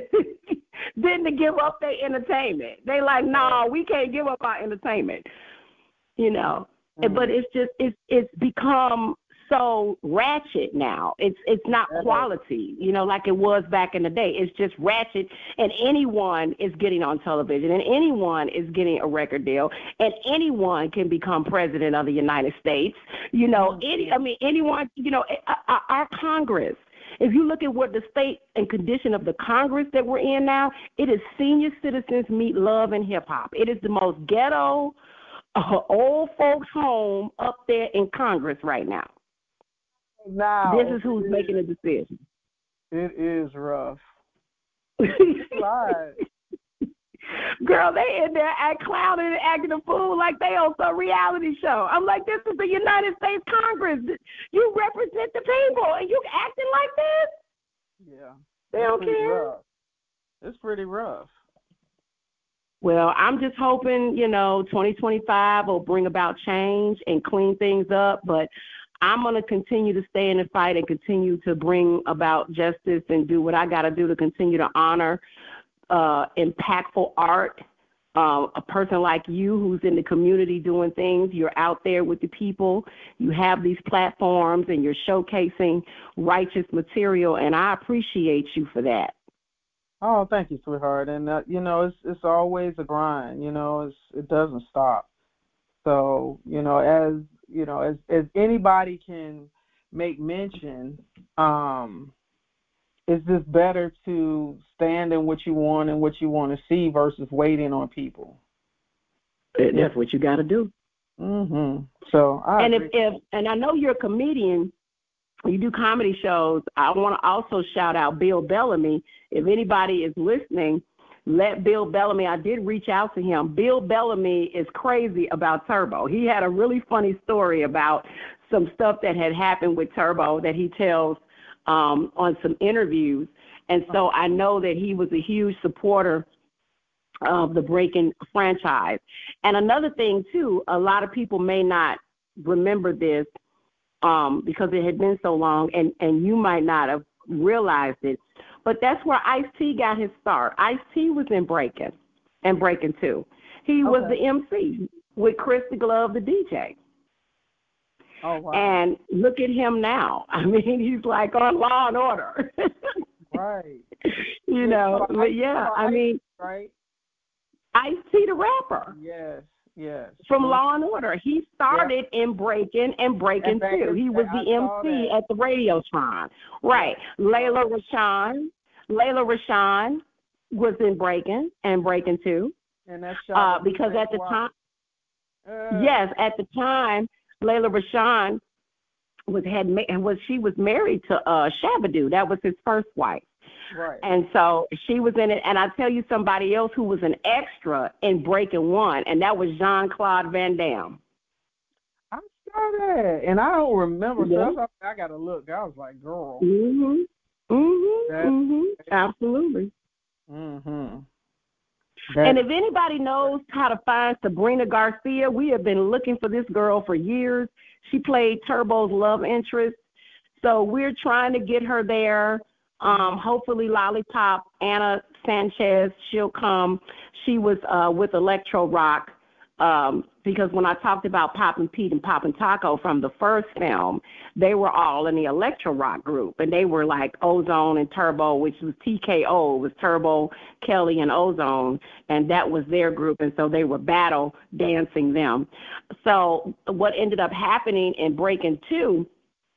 than to give up their entertainment. They like, no, nah, we can't give up our entertainment, you know. Mm. But it's just it's it's become so ratchet now. It's it's not quality, you know, like it was back in the day. It's just ratchet, and anyone is getting on television, and anyone is getting a record deal, and anyone can become president of the United States. You know, any I mean, anyone. You know, our, our Congress. If you look at what the state and condition of the Congress that we're in now, it is senior citizens meet love and hip hop. It is the most ghetto, uh, old folks home up there in Congress right now. Now this is who's is, making the decision. It is rough. Right. Girl, they in there act clowning and acting a fool like they on some reality show. I'm like, this is the United States Congress. You represent the people, and you acting like this? Yeah. They don't care? Rough. It's pretty rough. Well, I'm just hoping, you know, twenty twenty-five will bring about change and clean things up, but I'm going to continue to stay in the fight and continue to bring about justice and do what I got to do to continue to honor uh, impactful art. Uh, a person like you who's in the community doing things, you're out there with the people, you have these platforms, and you're showcasing righteous material, and I appreciate you for that. Oh, thank you, sweetheart. And, uh, you know, it's it's always a grind, you know, it's, it doesn't stop. So, you know, as, you know, as, as anybody can make mention, um, it's just better to stand in what you want and what you want to see versus waiting on people. That's what you got to do. Mm-hmm. So, I and agree. if, if and I know you're a comedian, you do comedy shows. I want to also shout out Bill Bellamy. If anybody is listening, let Bill Bellamy, I did reach out to him. Bill Bellamy is crazy about Turbo. He had a really funny story about some stuff that had happened with Turbo that he tells um, on some interviews. And so I know that he was a huge supporter of the Breaking franchise. And another thing, too, a lot of people may not remember this um, because it had been so long, and, and you might not have realized it. But that's where Ice-T got his start. Ice-T was in Breaking and Breaking two. He okay. was the M C with Chris the Glove, the D J. Oh, wow. And look at him now. I mean, he's like on Law and Order. Right. You yeah, know, so but yeah, I mean, right? Ice-T the rapper. Yes, yes. From Law and Order. He started yeah. in Breaking and Breaking two. He was the M C at the Radiotron. Right. Yeah. Layla Rashawn. Layla Rashawn was in Breaking and Breaking Two. And that's uh, because at the time, uh, yes, at the time, Layla Rashawn was had and was she was married to uh, Shabba-Doo. That was his first wife. Right. And so she was in it. And I tell you somebody else who was an extra in Breaking One, and that was Jean-Claude Van Damme. I saw that, and I don't remember. Yeah. So I, I got to look. I was like, girl. Mhm. Mhm. Mhm. Absolutely. Mhm. And if anybody knows how to find Sabrina Garcia, we have been looking for this girl for years. She played Turbo's love interest, so we're trying to get her there. Um, hopefully, Lollipop, Anna Sanchez, she'll come. She was uh, with Electro Rock um, because when I talked about Poppin' Pete and Poppin' Taco from the first film, they were all in the Electro Rock group, and they were like Ozone and Turbo, which was T K O, it was Turbo, Kelly, and Ozone, and that was their group, and so they were battle dancing them. So what ended up happening in Breaking Two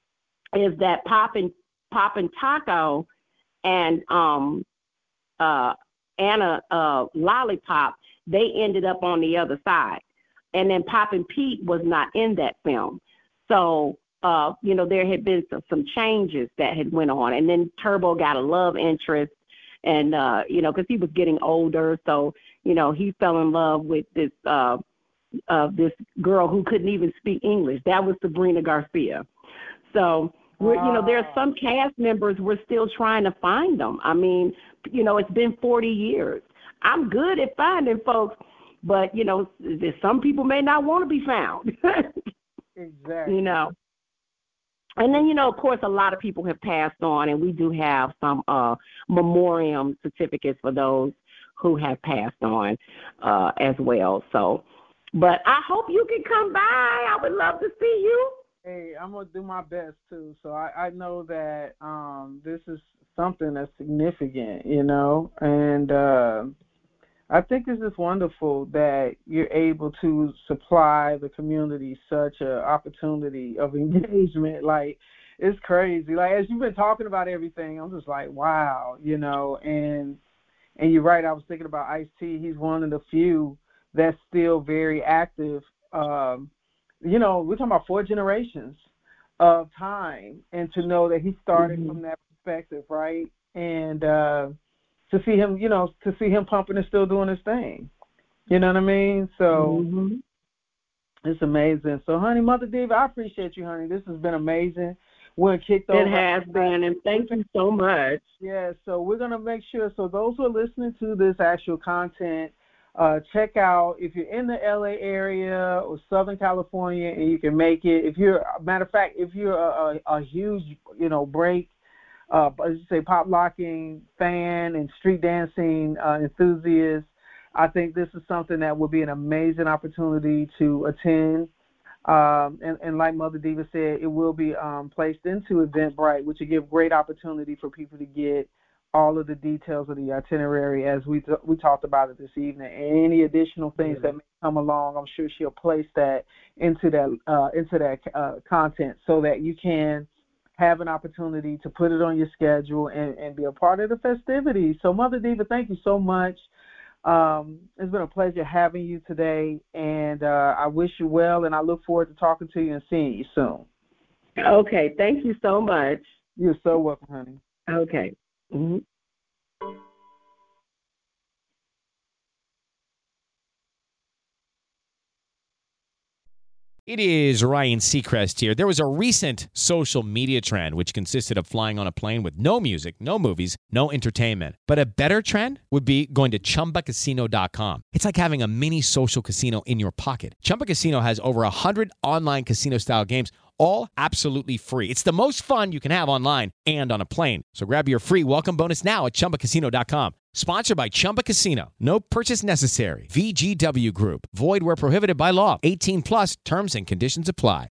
is that Poppin' Poppin' Taco and um, uh, Anna uh, Lollipop, they ended up on the other side. And then Poppin' Pete was not in that film. So, uh, you know, there had been some, some changes that had went on. And then Turbo got a love interest and, uh, you know, because he was getting older. So, you know, he fell in love with this uh, uh, this girl who couldn't even speak English. That was Sabrina Garcia. So, We're, you know, there are some cast members we're still trying to find them. I mean, you know, it's been forty years. I'm good at finding folks, but, you know, some people may not want to be found. Exactly. You know. And then, you know, of course, a lot of people have passed on, and we do have some uh, memoriam certificates for those who have passed on uh, as well. So, but I hope you can come by. I would love to see you. Hey, I'm gonna do my best too. So I, I know that um, this is something that's significant, you know, and uh, I think it's just wonderful that you're able to supply the community such an opportunity of engagement. Like, it's crazy. Like, as you've been talking about everything, I'm just like, wow, you know. And and you're right. I was thinking about Ice-T. He's one of the few that's still very active. Um, You know, we're talking about four generations of time, and to know that he started mm-hmm. from that perspective, right? And uh, to see him, you know, to see him pumping and still doing his thing. You know what I mean? So mm-hmm. it's amazing. So, honey, Mother Diva, I appreciate you, honey. This has been amazing. We're kicked over. It has been, and thank you so much. Yeah, so we're going to make sure, so those who are listening to this actual content, Uh, check out if you're in the L A area or Southern California and you can make it. If you're, matter of fact, if you're a, a, a huge, you know, break, uh, as you say, pop locking fan and street dancing uh, enthusiast, I think this is something that would be an amazing opportunity to attend. Um, and, and like Mother Diva said, it will be um, placed into Eventbrite, which will give great opportunity for people to get all of the details of the itinerary as we th- we talked about it this evening. And any additional things mm-hmm. that may come along, I'm sure she'll place that into that uh, into that uh, content so that you can have an opportunity to put it on your schedule and, and be a part of the festivities. So, Mother Diva, thank you so much. Um, it's been a pleasure having you today, and uh, I wish you well, and I look forward to talking to you and seeing you soon. Okay, thank you so much. You're so welcome, honey. Okay. Mm-hmm. It is Ryan Seacrest here. There was a recent social media trend which consisted of flying on a plane with no music, no movies, no entertainment. But a better trend would be going to Chumba Casino dot com. It's like having a mini social casino in your pocket. Chumba Casino has over one hundred online casino-style games, all absolutely free. It's the most fun you can have online and on a plane. So grab your free welcome bonus now at Chumba Casino dot com. Sponsored by Chumba Casino. No purchase necessary. V G W Group. Void where prohibited by law. eighteen plus terms and conditions apply.